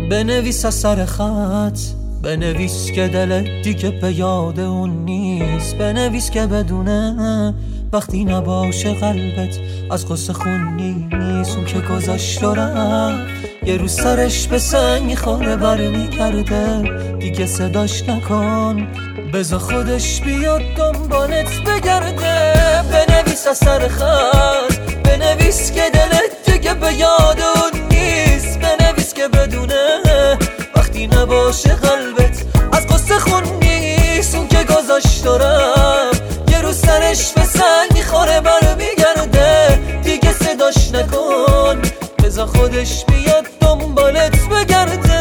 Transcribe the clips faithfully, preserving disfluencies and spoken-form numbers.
بنویس از سر خط، بنویس که دلت دیگه به یاد اون نیست. بنویس که بدونه وقتی نباشه قلبت از قصه خون نیست. اون که گذاشت و رفت یه روز سرش به سنگ میخوره برمیگرده، دیگه صداش نکن بذار خودش بیاد دنبالت بگرده. بنویس از سر خط، بنویس که دلت دیگه به یاد اون نیست. بنویس که بدونه وقتی نباشه قلبت از قصه خون نیست. اون که گذاشت و رفت یه روز سرش به سنگ میخوره برمیگرده، دیگه صداش نکن بذار خودش بیاد دنبالت بگرده.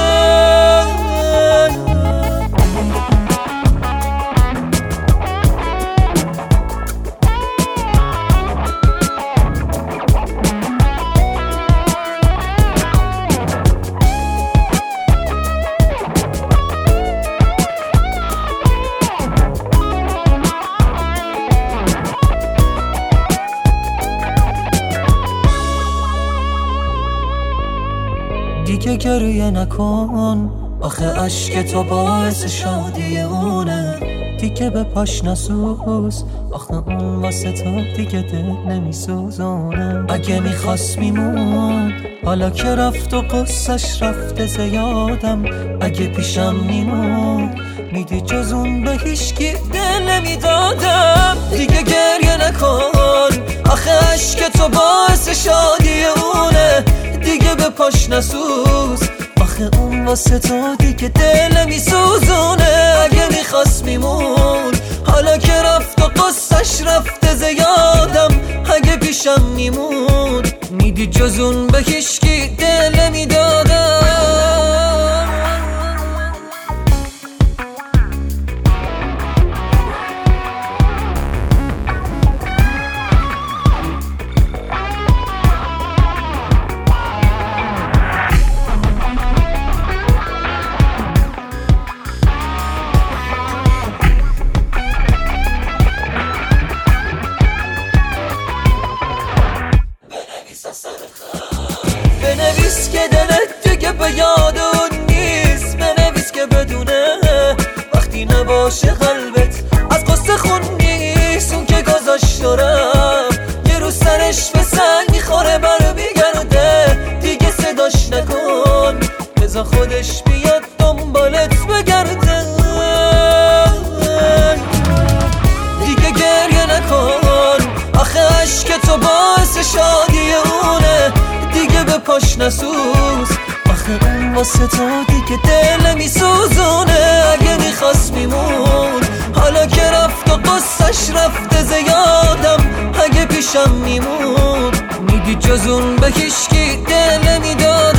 دیگه گریه نکن، آخه عشق تو باعث شادی اونه. دیگه به پاش نسوز، آخه اون واسه تو دیگه دل نمیسوزونه. اگه میخواست میمون، حالا که رفت و قصهش رفته زیادم. اگه پیشم میمون میدی جز اون به هیچکی دل نمیدادم. دیگه گریه نکن، آخه عشق تو باعث شادی اونه. دیگه به پاش نسوز، آخه اون واسه تو دیگه دل میسوزونه. اگه میخواست میمون، حالا که رفت و قصهش رفته زیادم. اگه پیشم میمون میدی جز اون به هیچکی دل نمیدادم. بنویس که دلت دیگه به یاد اون نیست. بنویس که بدونه وقتی نباشه قلبت از قصه خون نیست. اون که گذاشت و رفت یه روز سرش به سنگ میخوره برمیگرده، دیگه صداش نکن بذار خودش بیاد دنبالت بگرده. دیگه گریه نکن، آخه عشق تو باعث شادی اونه. دیگه به پاش نسوز، آخه اون واسه تو دیگه دل میسوزونه. اگه میخواست میمون، حالا که رفت و قصهش رفته زیادم. اگه پیشم میمون میدی جز اون به هیچکی دل نمیداد.